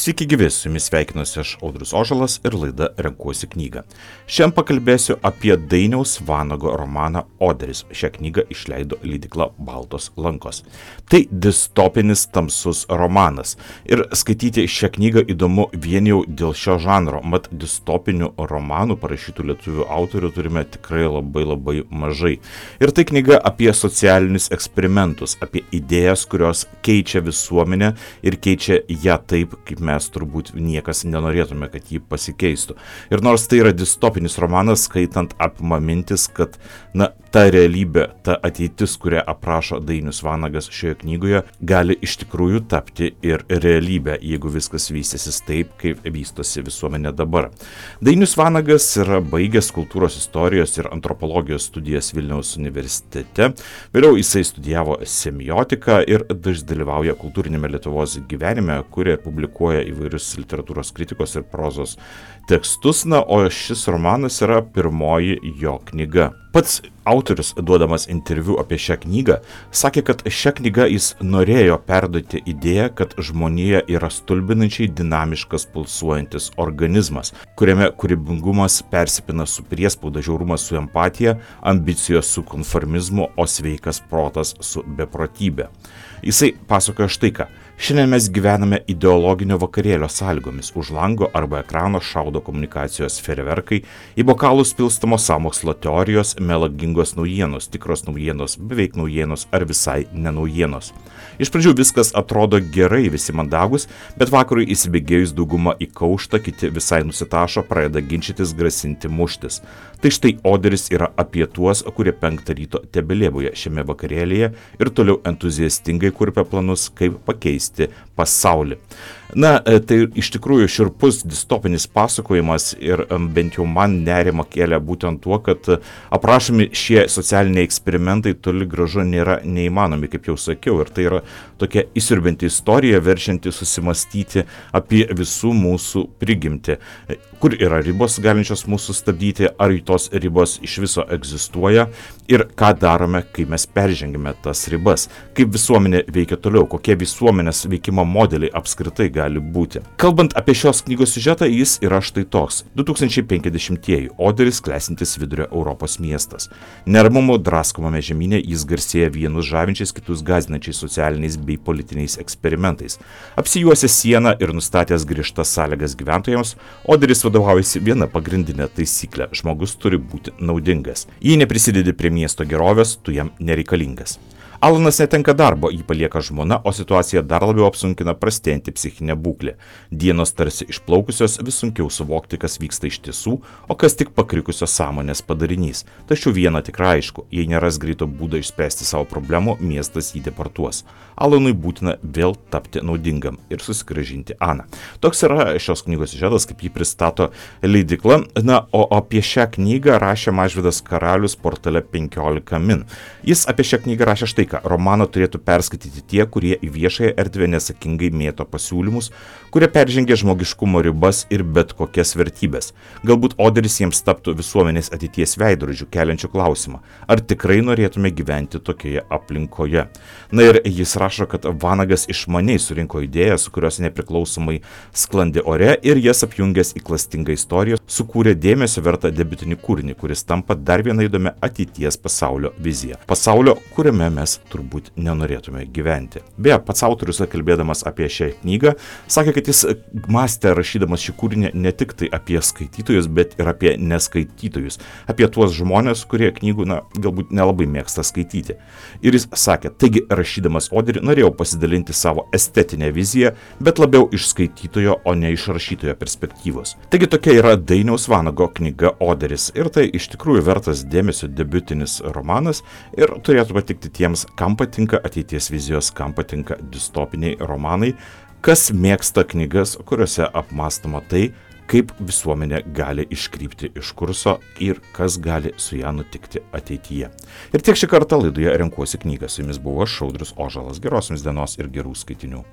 Sveiki gyvi, su jumis sveikinuosi aš Audrius Ožalas ir laida Renkuosi knygą. Šiandien pakalbėsiu apie Dainiaus Vanago romaną Oderis. Šią knygą išleido leidykla Baltos lankos. Tai distopinis tamsus romanas. Ir skaityti šią knygą įdomu vien jau dėl šio žanro. Mat distopinių romanų parašytų lietuvių autorių turime tikrai labai mažai. Ir tai knyga apie socialinius eksperimentus, apie idėjas, kurios keičia visuomenę ir keičia ją taip, kaip mes turbūt niekas nenorėtume, kad jį pasikeistų. Ir nors tai yra distopinis romanas, skaitant apima mintis, kad ta realybė, ta ateitis, kurią aprašo Dainius Vanagas šioje knygoje, gali iš tikrųjų tapti ir realybė, jeigu viskas vystysis taip, kaip vystosi visuomenė dabar. Dainius Vanagas yra baigęs kultūros istorijos ir antropologijos studijas Vilniaus universitete. Vėliau jisai studijavo semiotiką ir dalyvauja kultūrinėme Lietuvos gyvenime, kurie publikuoja įvairius literatūros kritikos ir prozos tekstus, o šis romanas yra pirmoji jo knyga. Pats autorius, duodamas interviu apie šią knygą, sakė, kad šią knygą jis norėjo perduoti idėją, kad žmonija yra stulbinančiai dinamiškas pulsuojantis organizmas, kuriame kūrybingumas persipina su priespauda, žiaurumas su empatija, ambicijos su konformizmu, o sveikas protas su beprotybė. Jisai pasakoja štai ką. Šiandien mes gyvename ideologinio vakarėlio sąlygomis. Už lango arba ekrano šaudo komunikacijos fejerverkai, į bokalus pilstamos sąmokslo teorijos, melagingos naujienos, tikros naujienos, beveik naujienos ar visai nenaujienos. Iš pradžių viskas atrodo gerai, visi mandagus, bet vakarui įsibėgėjus dauguma į kauštą, kiti visai nusitašo, pradeda ginčytis, grasinti, muštis. Tai štai Oderis yra apie tuos, kurie 5 ryto tebelėboja šiame vakarėlyje ir toliau entuziastingai kurpia planus, kaip pakeisti pasaulį. Tai iš tikrųjų šiurpus distopinis pasakojimas ir bent jau man nerima kėlė būtent tuo, kad aprašomi šie socialiniai eksperimentai toli gražu nėra neįmanomi, kaip jau sakiau, ir tai yra tokia įsiurbianti istorija, verčianti susimastyti apie visų mūsų prigimtį. Kur yra ribos galinčios mūsų stabdyti, ar tos ribos iš viso egzistuoja ir ką darome, kai mes peržengime tas ribas, kaip visuomenė veikia toliau, kokie visuomenės veikimo modeliai apskritai gali būti. Kalbant apie šios knygos siužetą, jis yra štai toks. 2050-ieji Oderis klesintis vidurio Europos miestas. Neramumų draskomame žemynė jis garsėja vienus žavinčiais, kitus gąsdinančiais socialiniais bei politiniais eksperimentais. Apsijuosęs sieną ir nustatęs griežtas sąlygas gyventojams, Oderis vadovaujasi viena pagrindinė taisyklė – žmogus turi būti naudingas. Jei neprisidedi prie miesto gerovės, tu jam nereikalingas. Alanas netenka darbo, jį palieka žmona, o situacija dar labiau apsunkina prastėjantį psichinę būklę. Dienos tarsi išplaukusios, vis sunkiau suvokti, kas vyksta iš tiesų, o kas tik pakrikusios sąmonės padarinys. Tačiau viena tikrai aišku, jei neras greito būdo išspręsti savo problemų, miestas jį deportuos. Alanui būtina vėl tapti naudingam ir susigrąžinti Aną. Toks yra šios knygos siužetas, kaip jį pristato leidykla. O apie šią knygą rašė Mažvydas Karalius portale 15 min. Jis apie šią knygą rašė štai ką. Romaną turėtų perskaityti tie, kurie į viešąją erdvę nesakingai mėto pasiūlymus, kurie peržengia žmogiškumo ribas ir bet kokias vertybės. Galbūt Oderis jiems taptų visuomenės ateities veidrodžių, keliančių klausimą, ar tikrai norėtume gyventi tokioje aplinkoje. Ir jis rašo, kad Vanagas išmaniai surinko idėjas, kurios nepriklausomai sklandė ore ir jas apjungęs į klastingą istoriją, sukūrė dėmesio vertą debiutinį kūrinį, kuris tampa dar viena įdomia ateities pasaulio vizija. Pasaulio, kuriame mes turbūt nenorėtume gyventi. Beje, pats autorius, kalbėdamas apie šią knygą, sakė, kad jis mąstė rašydamas šį kūrinį ne tik tai apie skaitytojus, bet ir apie neskaitytojus, apie tuos žmonės, kurie knygų, galbūt nelabai mėgsta skaityti. Ir jis sakė, taigi rašydamas Oderį norėjau pasidalinti savo estetinę viziją, bet labiau iš skaitytojo, o ne iš rašytojo perspektyvos. Taigi tokia yra Dainiaus Vanago knyga Oderis. Ir tai iš tikrųjų vertas dėmesio debiutinis romanas ir turėtų patikti tiems, kam patinka ateities vizijos, kam patinka distopiniai romanai, kas mėgsta knygas, kuriuose apmąstoma tai, kaip visuomenė gali iškrypti iš kurso ir kas gali su ją nutikti ateityje. Ir tiek šį kartą laidoje Renkuosi knygą. Su jumis buvo aš, Audrius Ožalas. Geros jums dienos ir gerų skaitinių.